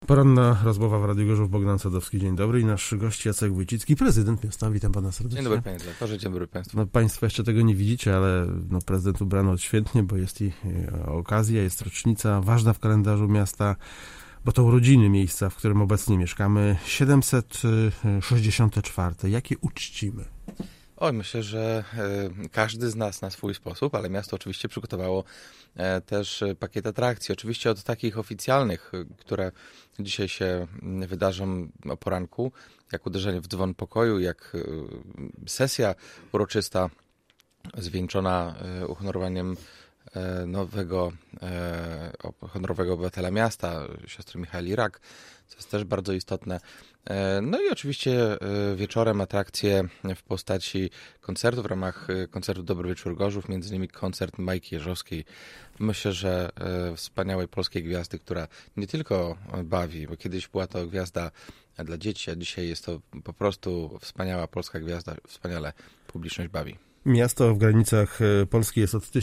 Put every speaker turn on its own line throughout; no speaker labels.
Poranna rozmowa w Radiu Gorzów. Bogdan Sadowski, dzień dobry. I nasz gość Jacek Wójcicki, prezydent miasta. Witam pana serdecznie.
Dzień dobry, panie redaktorze, dzień dobry państwu.
No, państwo jeszcze tego nie widzicie, ale prezydent ubrany odświętnie, bo jest i okazja, jest rocznica ważna w kalendarzu miasta, bo to urodziny miejsca, w którym obecnie mieszkamy, 764. Jakie uczcimy?
Myślę, że każdy z nas na swój sposób, ale miasto oczywiście przygotowało też pakiet atrakcji. Oczywiście od takich oficjalnych, które dzisiaj się wydarzą o poranku, jak uderzenie w dzwon pokoju, jak sesja uroczysta zwieńczona uhonorowaniem nowego honorowego obywatela miasta, siostry Michaeli Rak, co jest też bardzo istotne. No i oczywiście wieczorem atrakcje w postaci koncertów w ramach koncertu Dobry Wieczór Gorzów, między innymi koncert Majki Jeżowskiej. Myślę, że wspaniałej polskiej gwiazdy, która nie tylko bawi, bo kiedyś była to gwiazda dla dzieci, a dzisiaj jest to po prostu wspaniała polska gwiazda, wspaniale publiczność bawi.
Miasto w granicach Polski jest od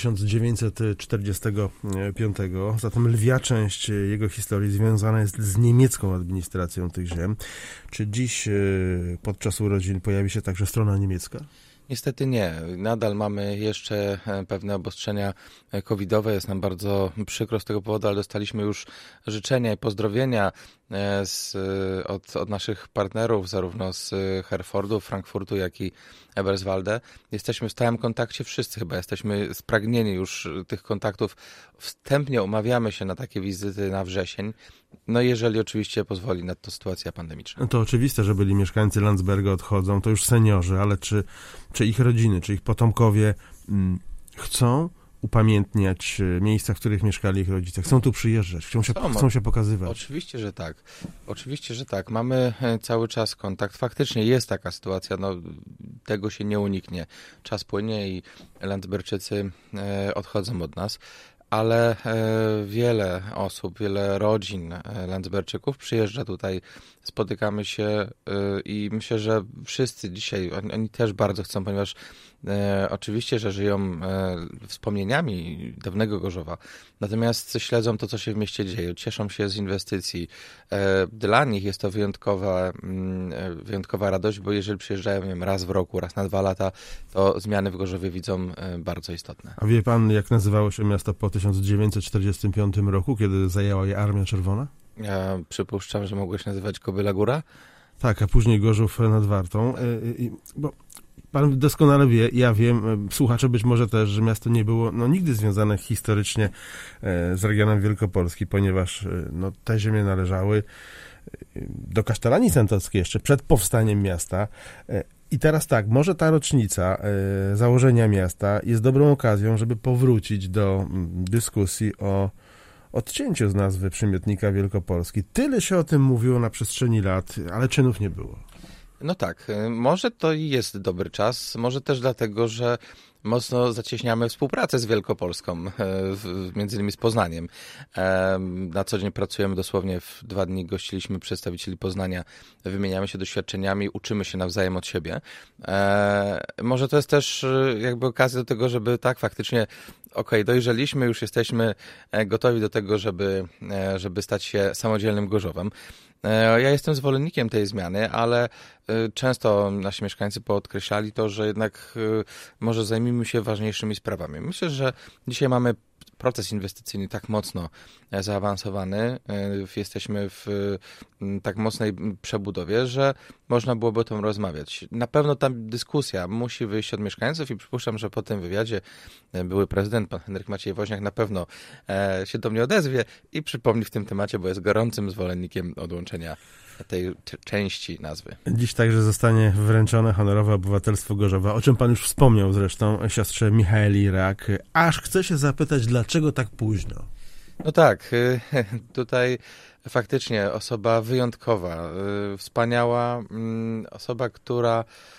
1945, zatem lwia część jego historii związana jest z niemiecką administracją tych ziem. Czy dziś podczas urodzin pojawi się także strona niemiecka?
Niestety nie. Nadal mamy jeszcze pewne obostrzenia covidowe. Jest nam bardzo przykro z tego powodu, ale dostaliśmy już życzenia i pozdrowienia od naszych partnerów, zarówno z Herfordu, Frankfurtu, jak i Eberswalde. Jesteśmy w stałym kontakcie wszyscy chyba. Jesteśmy spragnieni już tych kontaktów. Wstępnie umawiamy się na takie wizyty na wrzesień. No jeżeli oczywiście pozwoli na to sytuacja pandemiczna.
To oczywiste, że byli mieszkańcy Landsberga odchodzą, to już seniorzy, ale czy ich rodziny, czy ich potomkowie chcą upamiętniać miejsca, w których mieszkali ich rodzice? Chcą tu przyjeżdżać, chcą się pokazywać?
Oczywiście, że tak. Oczywiście, że tak. Mamy cały czas kontakt. Faktycznie jest taka sytuacja, tego się nie uniknie. Czas płynie i Landsbergczycy odchodzą od nas. Ale wiele osób, wiele rodzin Landsbergczyków przyjeżdża tutaj, spotykamy się i myślę, że wszyscy dzisiaj, oni też bardzo chcą, ponieważ oczywiście, że żyją wspomnieniami dawnego Gorzowa, natomiast śledzą to, co się w mieście dzieje, cieszą się z inwestycji. Dla nich jest to wyjątkowa radość, bo jeżeli przyjeżdżają, nie wiem, raz w roku, raz na 2 lata, to zmiany w Gorzowie widzą bardzo istotne.
A wie pan, jak nazywało się miasto po 1945 roku, kiedy zajęła je Armia Czerwona?
Ja przypuszczam, że mogło się nazywać Kobyla Góra?
Tak, a później Gorzów nad Wartą. Bo pan doskonale wie, ja wiem, słuchacze być może też, że miasto nie było nigdy związane historycznie z regionem Wielkopolski, ponieważ te ziemie należały do Kasztelanii Sętockiej jeszcze przed powstaniem miasta. I teraz tak, może ta rocznica założenia miasta jest dobrą okazją, żeby powrócić do dyskusji o odcięciu z nazwy przymiotnika Wielkopolski. Tyle się o tym mówiło na przestrzeni lat, ale czynów nie było.
No tak, może to i jest dobry czas, może też dlatego, że mocno zacieśniamy współpracę z Wielkopolską, między innymi z Poznaniem. Na co dzień pracujemy dosłownie, w 2 dni gościliśmy przedstawicieli Poznania, wymieniamy się doświadczeniami, uczymy się nawzajem od siebie. Może to jest też jakby okazja do tego, żeby tak faktycznie dojrzeliśmy, już jesteśmy gotowi do tego, żeby stać się samodzielnym Gorzowem. Ja jestem zwolennikiem tej zmiany, ale często nasi mieszkańcy podkreślali to, że jednak może zajmijmy się ważniejszymi sprawami. Myślę, że dzisiaj mamy proces inwestycyjny tak mocno zaawansowany, jesteśmy w tak mocnej przebudowie, że można byłoby o tym rozmawiać. Na pewno ta dyskusja musi wyjść od mieszkańców i przypuszczam, że po tym wywiadzie były prezydent, pan Henryk Maciej Woźniak, na pewno się do mnie odezwie i przypomni w tym temacie, bo jest gorącym zwolennikiem odłączenia tej części nazwy.
Dziś także zostanie wręczone honorowe obywatelstwo Gorzowa, o czym pan już wspomniał zresztą, siostrze Michaeli Rak. Aż chcę się zapytać, dlaczego tak późno?
No tak, tutaj faktycznie osoba wyjątkowa, wspaniała osoba, która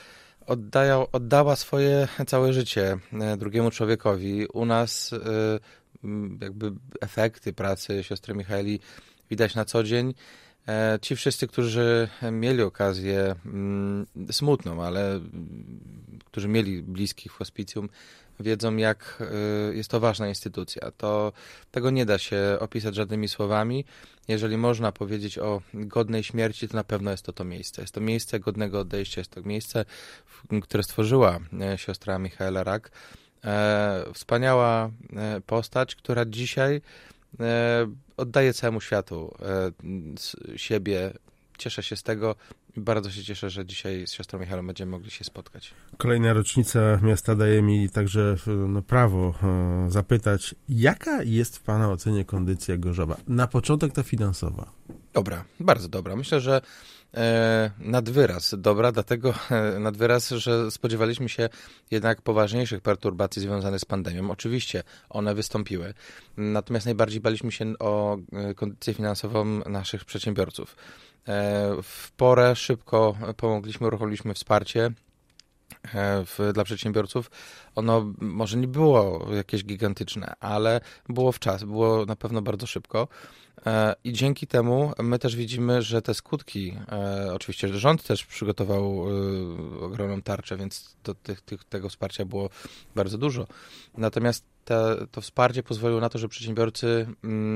oddała swoje całe życie drugiemu człowiekowi. U nas jakby efekty pracy siostry Michaeli widać na co dzień. Ci wszyscy, którzy mieli okazję smutną, ale którzy mieli bliskich w hospicjum, wiedzą, jak jest to ważna instytucja. Tego nie da się opisać żadnymi słowami. Jeżeli można powiedzieć o godnej śmierci, to na pewno jest to miejsce. Jest to miejsce godnego odejścia, jest to miejsce, które stworzyła siostra Michaela Rak. Wspaniała postać, która dzisiaj oddaje całemu światu siebie. Cieszę się z tego i bardzo się cieszę, że dzisiaj z siostrą Michałem będziemy mogli się spotkać.
Kolejna rocznica miasta daje mi także prawo zapytać, jaka jest w Pana ocenie kondycja Gorzowa? Na początek ta finansowa.
Dobra, bardzo dobra. Myślę, że nad wyraz dobra, dlatego nad wyraz, że spodziewaliśmy się jednak poważniejszych perturbacji związanych z pandemią. Oczywiście one wystąpiły, natomiast najbardziej baliśmy się o kondycję finansową naszych przedsiębiorców. W porę szybko pomogliśmy, uruchomiliśmy wsparcie dla przedsiębiorców. Ono może nie było jakieś gigantyczne, ale było w czas, było na pewno bardzo szybko. I dzięki temu my też widzimy, że te skutki, oczywiście rząd też przygotował ogromną tarczę, więc tego wsparcia było bardzo dużo. Natomiast to wsparcie pozwoliło na to, że przedsiębiorcy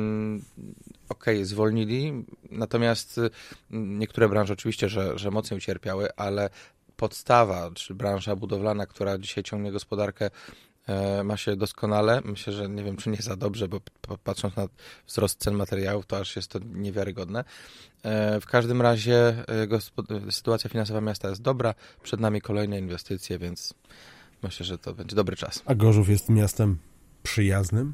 zwolnili, natomiast niektóre branże oczywiście, że mocniej ucierpiały, ale podstawa, czy branża budowlana, która dzisiaj ciągnie gospodarkę, ma się doskonale. Myślę, że nie wiem, czy nie za dobrze, bo patrząc na wzrost cen materiałów, to aż jest to niewiarygodne. W każdym razie sytuacja finansowa miasta jest dobra. Przed nami kolejne inwestycje, więc myślę, że to będzie dobry czas.
A Gorzów jest miastem przyjaznym?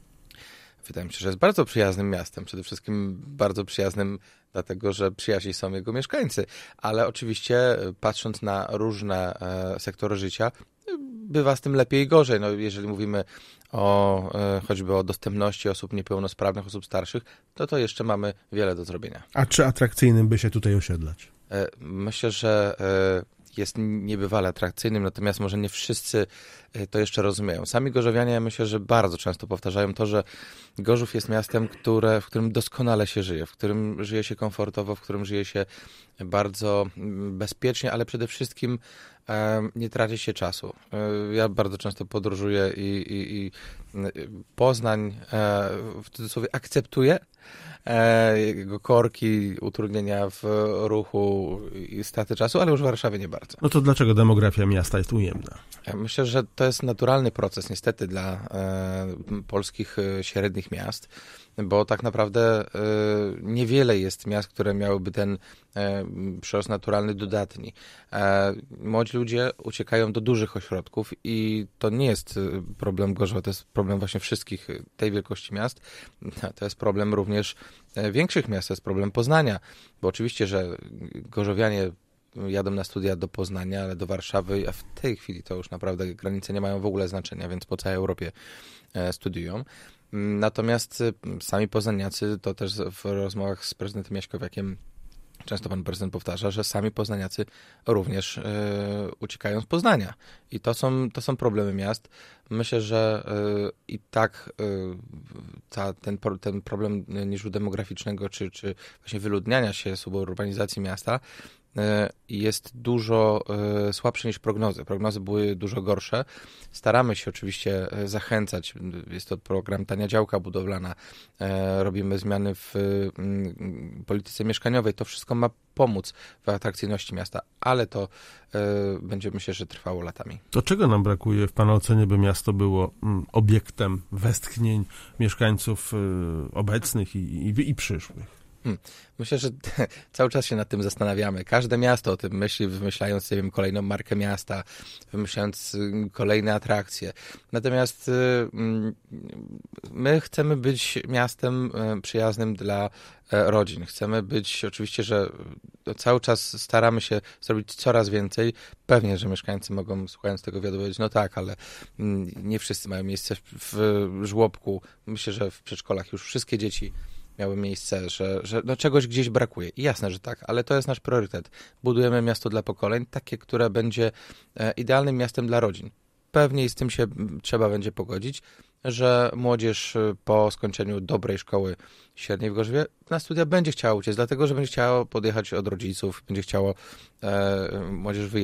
Wydaje mi się, że jest bardzo przyjaznym miastem. Przede wszystkim bardzo przyjaznym, dlatego że przyjaźni są jego mieszkańcy. Ale oczywiście, patrząc na różne sektory życia, bywa z tym lepiej i gorzej. No, jeżeli mówimy choćby o dostępności osób niepełnosprawnych, osób starszych, to jeszcze mamy wiele do zrobienia.
A czy atrakcyjnym by się tutaj osiedlać?
Myślę, że jest niebywale atrakcyjnym, natomiast może nie wszyscy to jeszcze rozumieją. Sami gorzowianie, myślę, że bardzo często powtarzają to, że Gorzów jest miastem, w którym doskonale się żyje, w którym żyje się komfortowo, w którym żyje się bardzo bezpiecznie, ale przede wszystkim nie traci się czasu. Ja bardzo często podróżuję i Poznań w cudzysłowie akceptuję jego korki, utrudnienia w ruchu i straty czasu, ale już w Warszawie nie bardzo.
No to dlaczego demografia miasta jest ujemna?
Myślę, że to jest naturalny proces niestety dla polskich średnich miast, bo tak naprawdę niewiele jest miast, które miałyby ten przyrost naturalny dodatni. Młodzi ludzie uciekają do dużych ośrodków i to nie jest problem Gorzowa, to jest problem właśnie wszystkich tej wielkości miast. To jest problem również większych miast, to jest problem Poznania, bo oczywiście, że gorzowianie jadą na studia do Poznania, ale do Warszawy, a w tej chwili to już naprawdę granice nie mają w ogóle znaczenia, więc po całej Europie studiują. Natomiast sami poznaniacy, to też w rozmowach z prezydentem Jaśkowiakiem często pan prezydent powtarza, że sami poznaniacy również uciekają z Poznania. I to są problemy miast. Myślę, że i tak ten problem niżu demograficznego, czy właśnie wyludniania się, suburbanizacji miasta jest dużo słabszy niż prognozy. Prognozy były dużo gorsze. Staramy się oczywiście zachęcać. Jest to program Tania Działka Budowlana. Robimy zmiany w polityce mieszkaniowej. To wszystko ma pomóc w atrakcyjności miasta, ale to będzie, myślę, że trwało latami.
To czego nam brakuje w Pana ocenie, by miasto było obiektem westchnień mieszkańców obecnych i przyszłych?
Myślę, że cały czas się nad tym zastanawiamy. Każde miasto o tym myśli, wymyślając, nie wiem, kolejną markę miasta, wymyślając kolejne atrakcje. Natomiast my chcemy być miastem przyjaznym dla rodzin. Chcemy być, oczywiście, że cały czas staramy się zrobić coraz więcej. Pewnie, że mieszkańcy mogą, słuchając tego wywiadu, powiedzieć, no tak, ale nie wszyscy mają miejsce w żłobku. Myślę, że w przedszkolach już wszystkie dzieci miały miejsce, że czegoś gdzieś brakuje. I jasne, że tak, ale to jest nasz priorytet. Budujemy miasto dla pokoleń, takie, które będzie idealnym miastem dla rodzin. Pewnie z tym się trzeba będzie pogodzić, że młodzież po skończeniu dobrej szkoły średniej w Gorzowie na studia będzie chciała uciec, dlatego że będzie chciała podjechać od rodziców, będzie chciało młodzież wyjechać,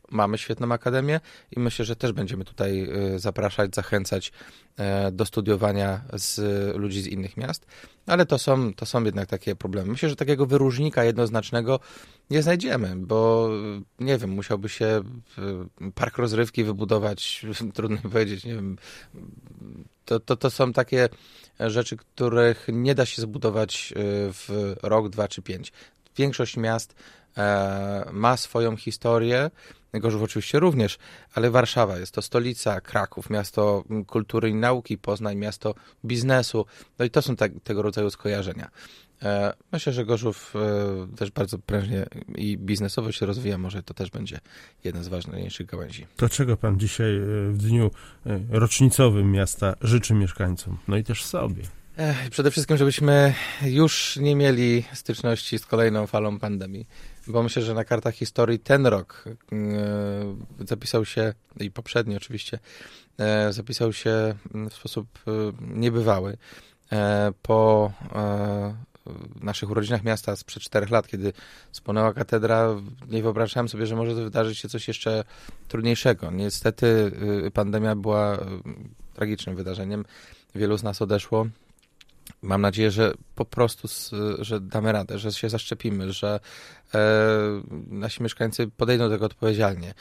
mamy świetną akademię i myślę, że też będziemy tutaj zapraszać, zachęcać do studiowania z ludzi z innych miast, ale to są jednak takie problemy. Myślę, że takiego wyróżnika jednoznacznego nie znajdziemy, bo nie wiem, musiałby się park rozrywki wybudować, trudno mi powiedzieć, nie wiem, to są takie rzeczy, których nie da się zbudować w rok, 2 czy 5. Większość miast ma swoją historię, Gorzów oczywiście również, ale Warszawa jest to stolica, Kraków, miasto kultury i nauki, Poznań, miasto biznesu, no i to są tego rodzaju skojarzenia. Myślę, że Gorzów też bardzo prężnie i biznesowo się rozwija, może to też będzie jedna z ważniejszych gałęzi.
To czego pan dzisiaj w dniu rocznicowym miasta życzy mieszkańcom, no i też sobie?
Przede wszystkim, żebyśmy już nie mieli styczności z kolejną falą pandemii, bo myślę, że na kartach historii ten rok zapisał się, i poprzedni oczywiście, zapisał się w sposób niebywały. Po naszych urodzinach miasta sprzed 4 lat, kiedy spłonęła katedra, nie wyobrażałem sobie, że może wydarzyć się coś jeszcze trudniejszego. Niestety pandemia była tragicznym wydarzeniem. Wielu z nas odeszło. Mam nadzieję, że po prostu, że damy radę, że się zaszczepimy, że nasi mieszkańcy podejdą do tego odpowiedzialnie,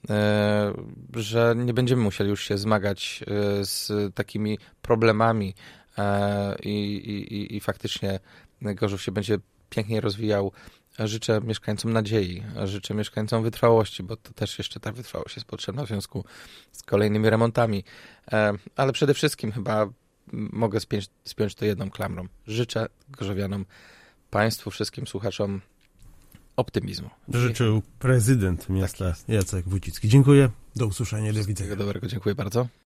że nie będziemy musieli już się zmagać z takimi problemami i faktycznie Gorzów się będzie pięknie rozwijał. Życzę mieszkańcom nadziei, życzę mieszkańcom wytrwałości, bo to też jeszcze ta wytrwałość jest potrzebna w związku z kolejnymi remontami, ale przede wszystkim chyba mogę spiąć to jedną klamrą. Życzę gorzowianom, państwu, wszystkim słuchaczom optymizmu.
Życzył prezydent miasta Jacek Wójcicki. Dziękuję. Do usłyszenia. Do widzenia.
Wszystkiego dobrego. Dziękuję bardzo.